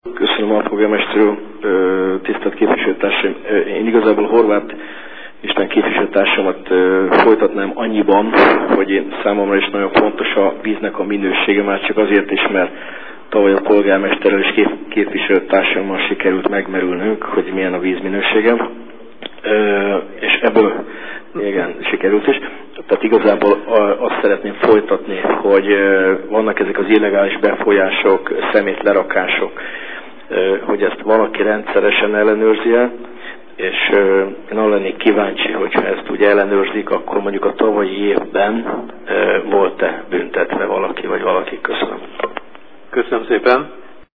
Köszönöm, alpolgármester úr, tisztelt képviselőtársaim. Én igazából Horváth István képviselőtársamat folytatnám annyiban, hogy én számomra is nagyon fontos a víznek a minősége, már csak azért is, mert tavaly a polgármesterrel és képviselőtársammal sikerült megmerülnünk, hogy milyen a víz minősége. És ebből igen, sikerült is. Tehát igazából azt szeretném folytatni, hogy vannak ezek az illegális befolyások, szemétlerakások, hogy ezt valaki rendszeresen ellenőrzi el, és én arra lennék kíváncsi, hogyha ezt úgy ellenőrzik, akkor mondjuk a tavalyi évben volt-e büntetve valaki, vagy valaki. Köszönöm. Köszönöm szépen.